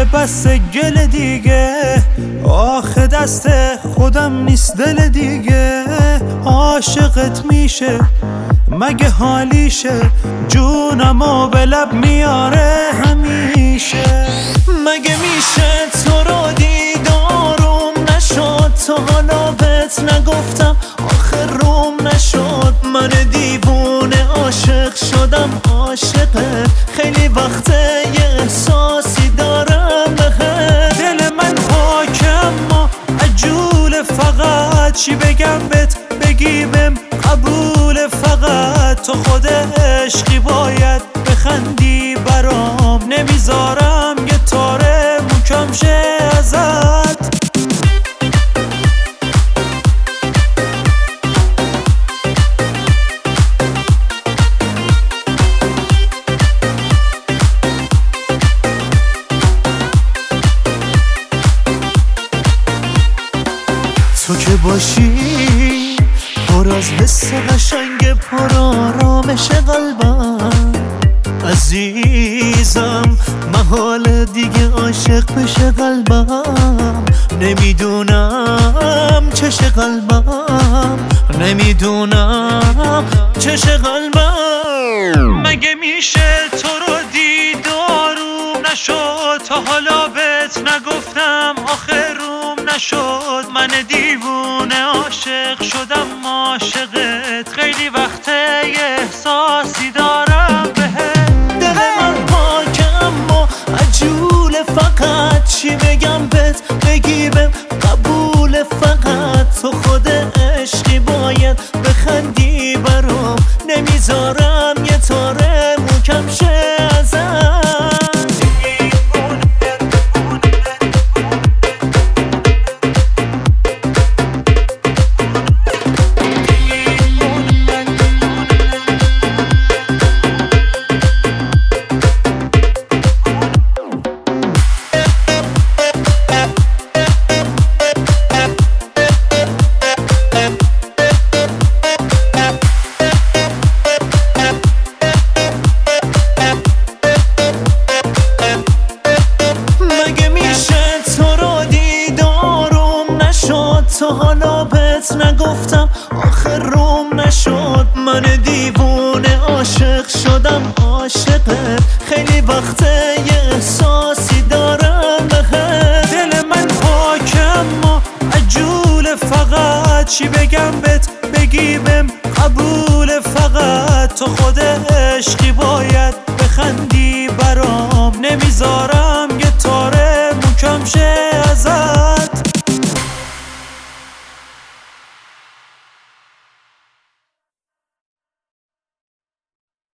بس گل دیگه، آخه دست خودم نیست دل دیگه. عاشقت میشه مگه حالیشه، جونمو به لب میاره همیشه. مگه میشه تو رو دیدارم نشد، تا حالا بهت نگفتم آخه روم نشد. من دیوونه عاشق شدم عاشقه، خیلی وقته یه احساسی دارم بهت. دل من پاکم ما عجول، فقط چی بگم بهت بگی بهم قبول. فقط تو خود عشقی باید بخندی برام، نمیذارم یه تاره موکم شه ازت. تو که باشی پر از حس قشنگ، پر آرامش قلبم عزیزم. محال دیگه عاشق بشه قلبم، نمیدونم چش قلبم، نمیدونم چش قلبم. مگه میشه تو رو دیدارم نشد، تا حالا بهت نگفتم آخه روم نشد. من دیوونه عاشق شدم عاشقت، خیلی وقته یه احساسی دارم بهت. دل من پاکم اما عجوله، فقط چی بگم بهت بگی بهم قبول. فقط تو خود عشقی باید بخندی برام، نمیذارم یه تاره موکم شه ازت. تا حالا بهت نگفتم آخه روم نشد. من دیوونه عاشق شدم عاشقت، خیلی وقته یه احساسی دارم بهت. دل من پاکم ما عجوله، فقط چی بگم بهت بگی بهم قبول. فقط تو خود عشقی